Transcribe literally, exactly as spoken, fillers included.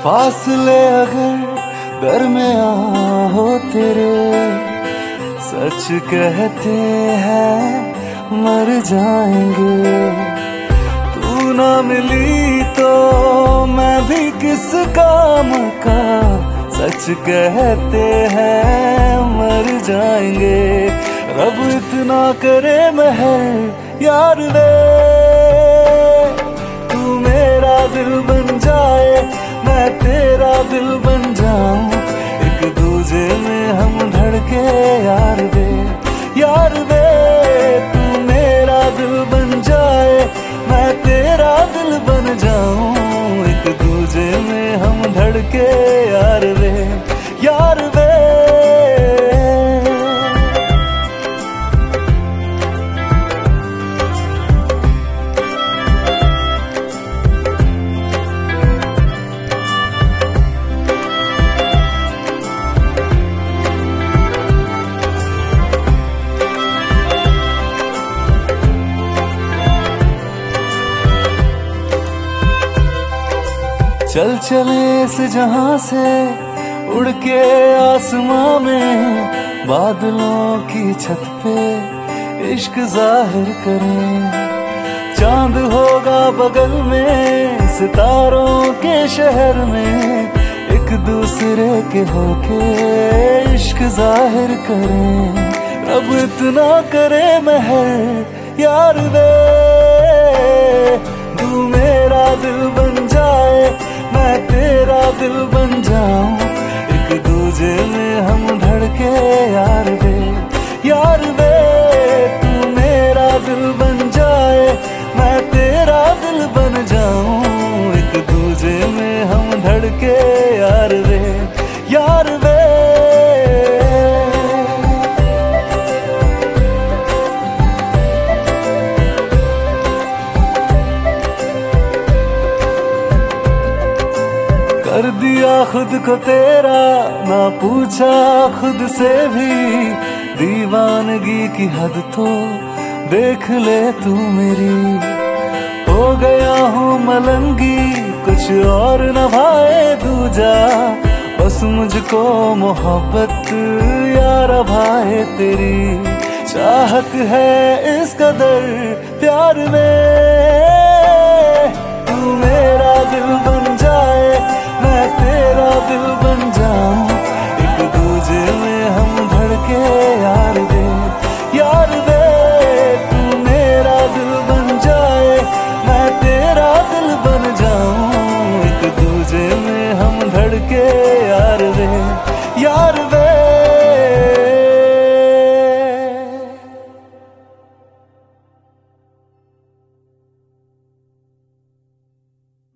फासले अगर दरमियां हो तेरे, सच कहते हैं मर जाएंगे। तू ना मिली तो मैं भी किस काम का, सच कहते हैं मर जाएंगे। रब इतना करे महर यार वे, तू मेरा दिल बन जाए मैं तेरा दिल बन जाऊं, एक दूजे में हम धड़के यार वे। यार वे तू मेरा दिल बन जाए मैं तेरा दिल बन जाऊं, एक दूजे में हम धड़के यार वे। यार वे चल चले इस जहां से उड़ के आसमां में, बादलों की छत पे इश्क जाहिर करें। चांद होगा बगल में सितारों के शहर में, एक दूसरे के होके इश्क जाहिर करें। रब इतना करे महर यार वे, तू मेरा दिल बन जाए मैं तेरा दिल बन जाऊं, एक दूजे में हम धड़के यार वे। यार वे तू मेरा दिल बन जाए मैं तेरा दिल बन जाऊं, एक दूजे में हम धड़के यार वे। यार वे कर दिया खुद को तेरा ना पूछा खुद से भी, दीवानगी की हद तो देख ले तू मेरी। हो गया हूँ मलंगी कुछ और न भाए दूजा, बस मुझको मोहब्बत यार भाए तेरी। चाहत है इस कदर प्यार में, तू मेरा दिल बन जाए मैं तेरा दिल बन जाऊं, एक दूजे में हम धड़के यार वे। यार वे तू मेरा दिल बन जाए मैं तेरा दिल बन जाऊं, एक दूजे में हम धड़के यार वे। यार वे